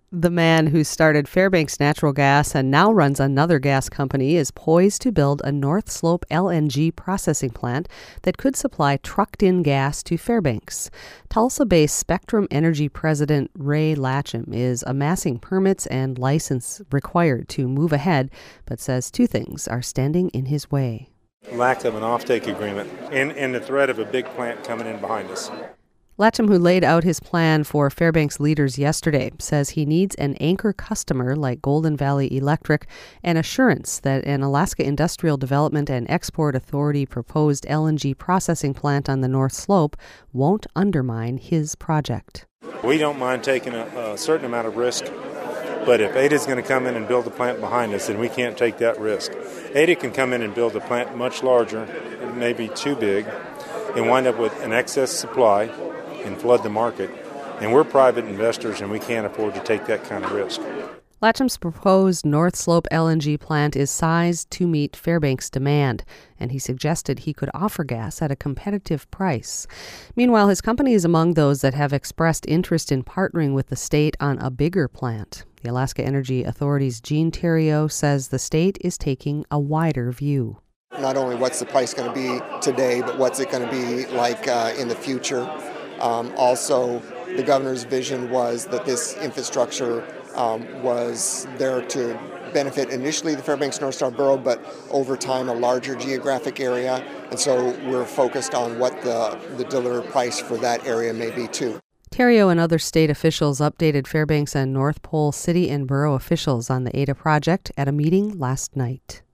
The man who started Fairbanks Natural Gas and now runs another gas company is poised to build a North Slope LNG processing plant that could supply trucked-in gas to Fairbanks. Tulsa-based Spectrum Energy president Ray Latcham is amassing permits and license required to move ahead, but says two things are standing in his way. Lack of an offtake agreement and the threat of a big plant coming in behind us. Latcham, who laid out his plan for Fairbanks leaders yesterday, says he needs an anchor customer like Golden Valley Electric and assurance that an Alaska Industrial Development and Export Authority proposed LNG processing plant on the North Slope won't undermine his project. We don't mind taking a certain amount of risk, but if Ada's going to come in and build a plant behind us, then we can't take that risk. Ada can come in and build a plant much larger, maybe too big, and wind up with an excess supply and flood the market. And we're private investors, and we can't afford to take that kind of risk. Latcham's proposed North Slope LNG plant is sized to meet Fairbanks' demand, and he suggested he could offer gas at a competitive price. Meanwhile, his company is among those that have expressed interest in partnering with the state on a bigger plant. The Alaska Energy Authority's Gene Theriault says the state is taking a wider view. Not only what's the price going to be today, but what's it going to be like in the future. Also, the governor's vision was that this infrastructure was there to benefit initially the Fairbanks North Star Borough, but over time a larger geographic area. And so we're focused on what the delivered price for that area may be too. Theriault and other state officials updated Fairbanks and North Pole city and borough officials on the Ada project at a meeting last night.